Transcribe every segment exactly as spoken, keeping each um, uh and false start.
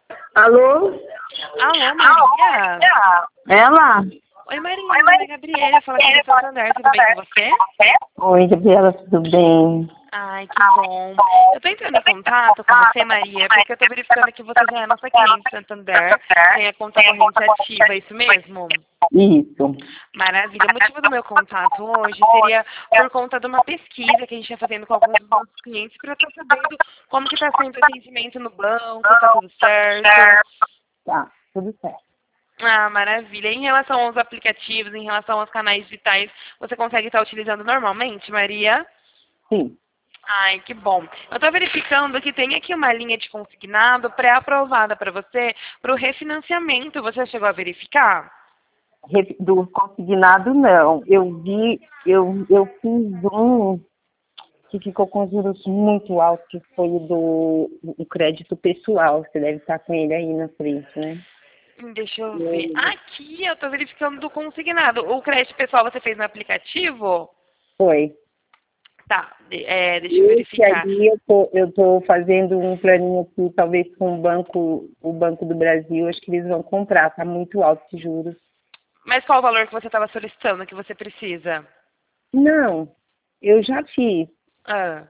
Alô? Alô, Maria? Ela? Oi, Maria, meu nome é Gabriela, fala aqui do Santander, tudo bem com você? Oi, Gabriela, tudo bem? Ai, que bom. Eu tô entrando em contato com você, Maria, porque eu tô verificando que você já é nossa cliente Santander, tem a conta corrente ativa, é isso mesmo? Isso. Maravilha. O motivo do meu contato hoje seria por conta de uma pesquisa que a gente está fazendo com alguns dos nossos clientes para estar sabendo como que está sendo o atendimento no banco, tá tudo certo? Tá, tudo certo. Ah, maravilha. Em relação aos aplicativos, em relação aos canais digitais, você consegue estar utilizando normalmente, Maria? Sim. Ai, que bom. Eu estou verificando que tem aqui uma linha de consignado pré-aprovada para você para o refinanciamento. Você chegou a verificar? Re- Do consignado, não. Eu vi, eu, eu fiz um que ficou com juros muito altos, que foi o do o crédito pessoal. Você deve estar com ele aí na frente, né? Hum, Deixa eu ver. E- Aqui eu estou verificando do consignado. O crédito pessoal você fez no aplicativo? Foi. Tá, de- é, deixa eu Esse verificar. aí eu tô, eu tô fazendo um planinho aqui, talvez com o banco, o Banco do Brasil, acho que eles vão comprar, tá muito alto os juros. Mas qual o valor que você estava solicitando, que você precisa? Não, eu já fiz, Ah.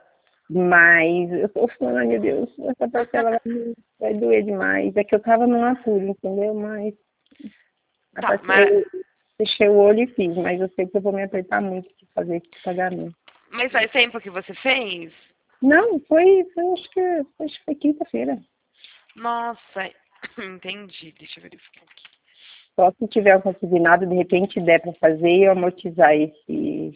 mas eu tô falando, ai meu Deus, essa parcela vai, me- vai doer demais. É que eu tava num apuro, entendeu? Mas a Tá, parcela mas, eu fechei o olho e fiz, mas eu sei que eu vou me apertar muito de fazer esse pagamento. mas faz tempo que você fez? Não, foi, foi acho que, acho que foi quinta-feira. Nossa, entendi. Deixa eu verificar aqui. Só se tiver um consignado, de repente der para fazer e eu amortizar esse.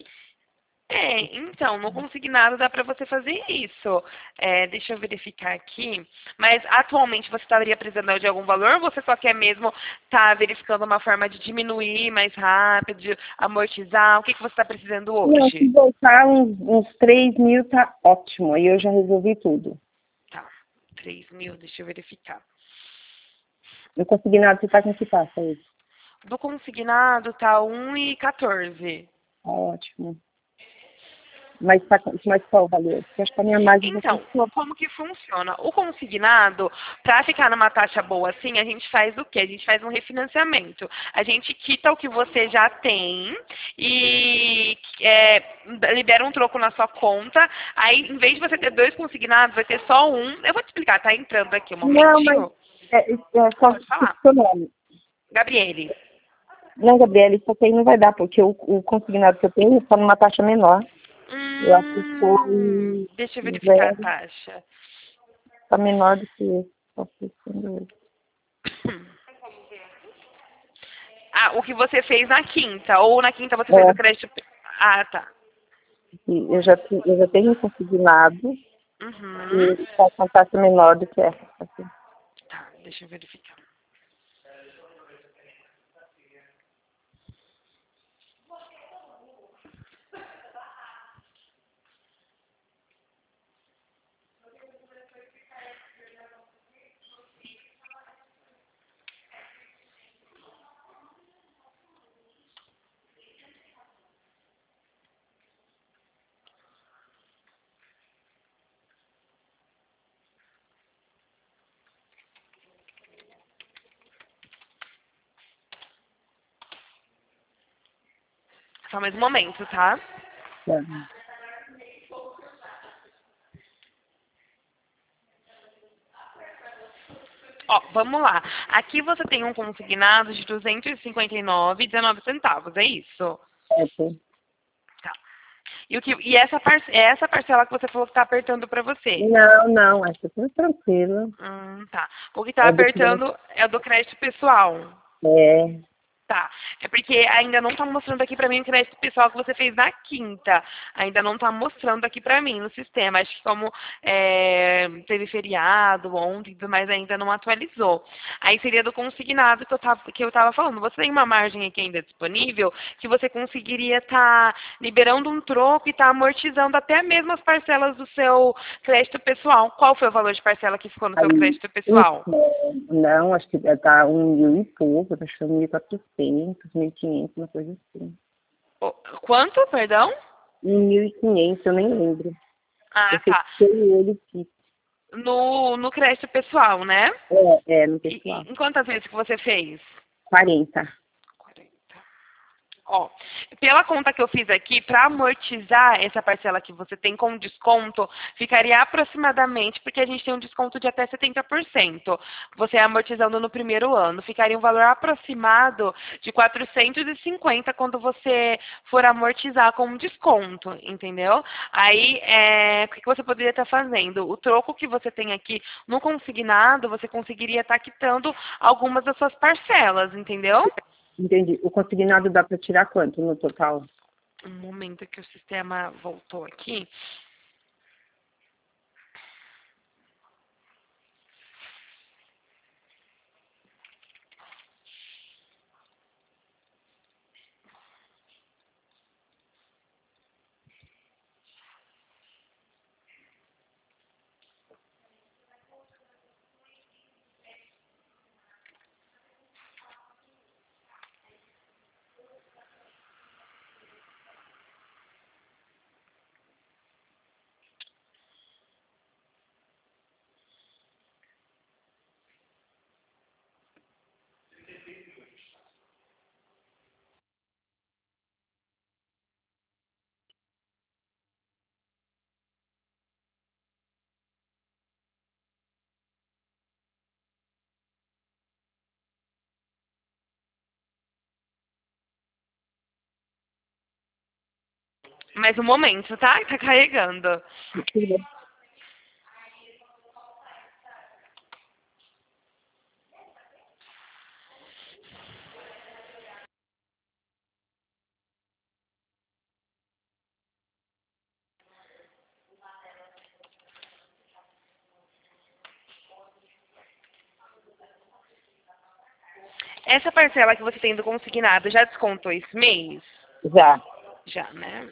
É, então, no consignado dá para você fazer isso. É, deixa eu verificar aqui. Mas atualmente você estaria precisando de algum valor ou você só quer mesmo estar verificando uma forma de diminuir mais rápido, de amortizar? O que, que você está precisando Não, se hoje? voltar uns, uns três mil tá ótimo. Aí eu já resolvi tudo. Tá, três mil, deixa eu verificar. O consignado você tá com que taxa aí? Do consignado tá um e quatorze. Tá ótimo. Mas, tá, com- mas qual o valor? Porque acho que a minha margem já Então, fechou. como que funciona? O consignado, para ficar numa taxa boa assim, a gente faz o quê? A gente faz um refinanciamento. A gente quita o que você já tem e é, libera um troco na sua conta. Aí, em vez de você ter dois consignados, vai ter só um. Eu vou te explicar, tá entrando aqui um Não, mas momentinho. é, é só Pode falar. o seu nome. Gabriele. Não, Gabriela, isso aqui aí não vai dar, porque o, o consignado que eu tenho está numa taxa menor. Eu acho que Hum, foi deixa eu verificar a zero, taxa. está menor do que esse. Tá oferecendo hoje. Ah, o que você fez na quinta, ou na quinta você fez o É, crédito. Ah, tá. e eu já, te- eu já tenho consignado e Uhum. está com taxa menor do que essa. Assim. Tá, deixa eu verificar. Só mais um momento, tá? É. Ó, vamos lá. Aqui você tem um consignado de duzentos e cinquenta e nove e dezenove centavos, é isso? Certo. Tá. E, o que, e essa, parce, é essa parcela que você falou que tá apertando pra você? Não, não, acho tudo tranquilo. Hum, tá. O que tá É do crédito. apertando é o do crédito pessoal. É, Tá. É porque ainda não tá mostrando aqui pra mim o crédito pessoal que você fez na quinta. Ainda não tá mostrando aqui pra mim no sistema. Acho que como é, teve feriado ontem e tudo mais, ainda não atualizou. Aí seria do consignado que eu tava, que eu tava falando. Você tem uma margem aqui ainda disponível que você conseguiria estar liberando um troco e tá amortizando até mesmo as parcelas do seu crédito pessoal. Qual foi o valor de parcela que ficou no seu aí, crédito pessoal? então, não, acho que tá um mil e pouco, acho que é mil e quatrocentos, mil e quinhentos, uma coisa assim. O- Quanto, perdão? Um mil e quinhentos, eu nem lembro. Eu Ah, sei tá. que foi ele que. No, no crédito pessoal, né? É, é no E, e pessoal. em quantas vezes que você fez? quarenta. Ó, pela conta que eu fiz aqui, para amortizar essa parcela que você tem com desconto, ficaria aproximadamente, porque a gente tem um desconto de até setenta por cento. Você amortizando no primeiro ano, ficaria um valor aproximado de quatrocentos e cinquenta quando você for amortizar com um desconto, entendeu? Aí, é, o que você poderia estar fazendo? O troco que você tem aqui no consignado, você conseguiria estar quitando algumas das suas parcelas, entendeu? Entendi. O consignado dá para tirar quanto no total? Um momento que o sistema voltou aqui. Mais um momento, tá? Tá carregando. Essa parcela que você tem do consignado já descontou esse mês? Já. Já, né?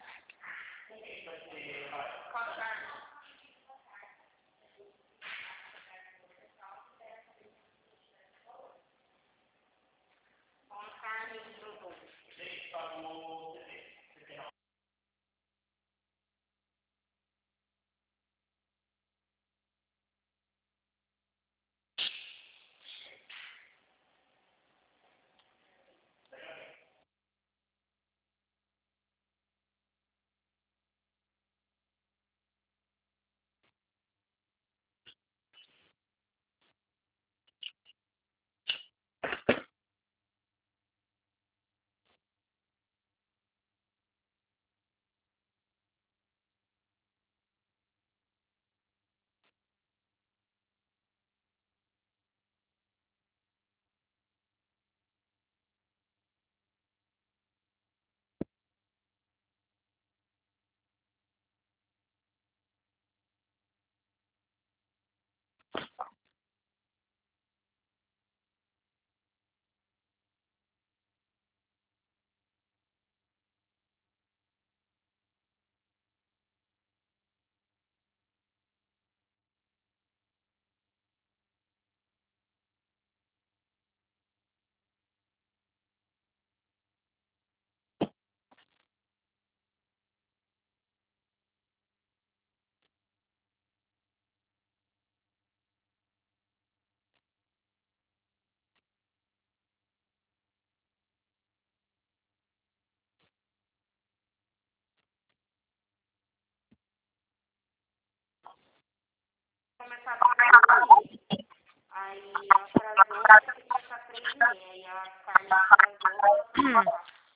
Aí atrasou, tem que começar três e meia. E a Carmen atrasou.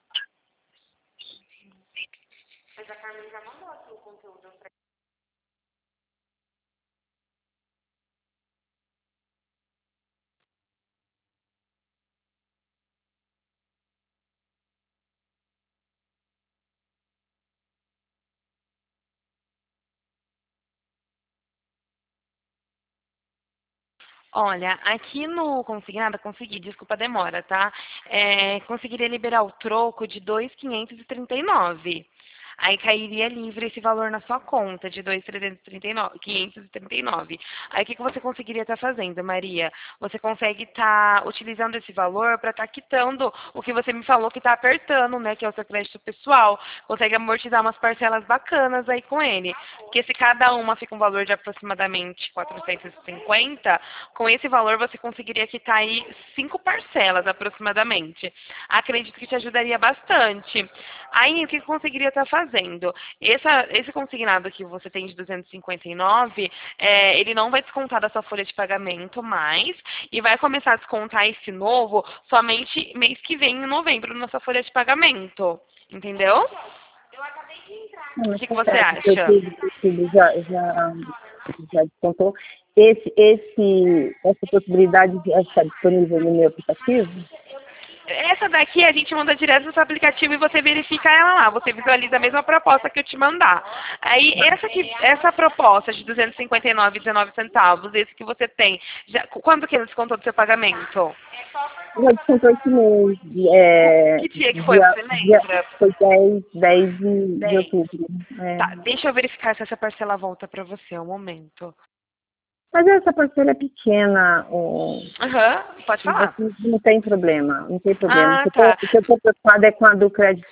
Mas a Carmen já mandou aqui o conteúdo pra. Olha, aqui no consignado, consegui, desculpa a demora, tá? É, conseguiria liberar o troco de dois mil quinhentos e trinta e nove. Aí cairia livre esse valor na sua conta de dois mil trezentos e trinta e nove, quinhentos e trinta e nove. Aí o que, que você conseguiria estar fazendo, Maria? Você consegue estar utilizando esse valor para estar quitando o que você me falou que está apertando, né? Que é o seu crédito pessoal. Consegue amortizar umas parcelas bacanas aí com ele. Porque se cada uma fica um valor de aproximadamente quatrocentos e cinquenta, com esse valor você conseguiria quitar aí cinco parcelas aproximadamente. Acredito que te ajudaria bastante. Aí o que você conseguiria estar fazendo? Essa, esse consignado que você tem de duzentos e cinquenta e nove, é, ele não vai descontar da sua folha de pagamento mais e vai começar a descontar esse novo somente mês que vem, em novembro, na sua folha de pagamento. Entendeu? Não, O mas que, que tá você certo. Eu acha? tive, eu tive, já, já, já descontou. Esse, esse, essa possibilidade de estar disponível no meu aplicativo? Essa daqui a gente manda direto no seu aplicativo e você verifica ela lá. Você visualiza a mesma proposta que eu te mandar. Aí, essa, aqui, essa proposta de duzentos e cinquenta e nove reais e dezenove centavos, esse que você tem, já, quando que ele descontou do seu pagamento? Já descontou esse mês. É, Que dia que foi, dia, você dia, lembra? foi dez, dez de, de dez. outubro. É. Tá, deixa eu verificar se essa parcela volta pra você, um momento. Mas essa parcela é pequena. O, Aham, uhum, pode falar. assim, não tem problema, não tem problema. Ah, O que eu tá. estou preocupada é com a do crédito,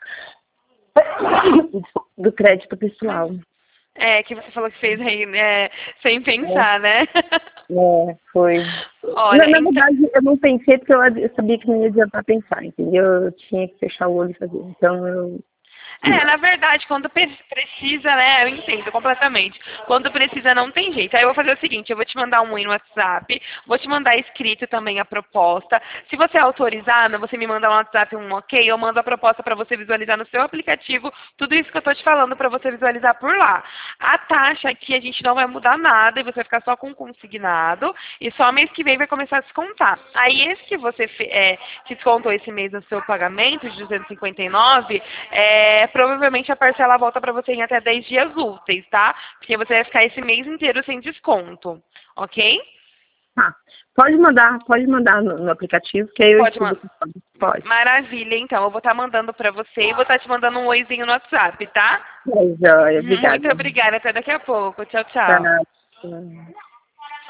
do crédito pessoal. É, que você falou que fez aí, né, sem pensar, né? É, foi. Olha, Na, na então... verdade, eu não pensei porque eu, eu sabia que não ia adiantar pensar, entendeu? Eu tinha que fechar o olho e fazer. Então, eu... É, na verdade, quando pre- precisa, né, eu entendo completamente. Quando precisa, não tem jeito. Aí eu vou fazer o seguinte, eu vou te mandar um oi no WhatsApp, vou te mandar escrito também a proposta. Se você é autorizada, você me manda no WhatsApp um ok, eu mando a proposta para você visualizar no seu aplicativo, tudo isso que eu tô te falando para você visualizar por lá. A taxa aqui a gente não vai mudar nada e você vai ficar só com o consignado e só mês que vem vai começar a descontar. Aí esse que você fe- é, que descontou esse mês no seu pagamento de duzentos e cinquenta e nove, é, provavelmente a parcela volta para você em até dez dias úteis, tá? Porque você vai ficar esse mês inteiro sem desconto, ok? Tá. Pode mandar, pode mandar no, no aplicativo, que aí eu Pode estudo. mandar. Pode. Maravilha, então. Eu vou estar mandando para você e vou estar te mandando um oizinho no WhatsApp, tá? É, joia, Muito obrigada. obrigada. Até daqui a pouco. Tchau, tchau. Tá.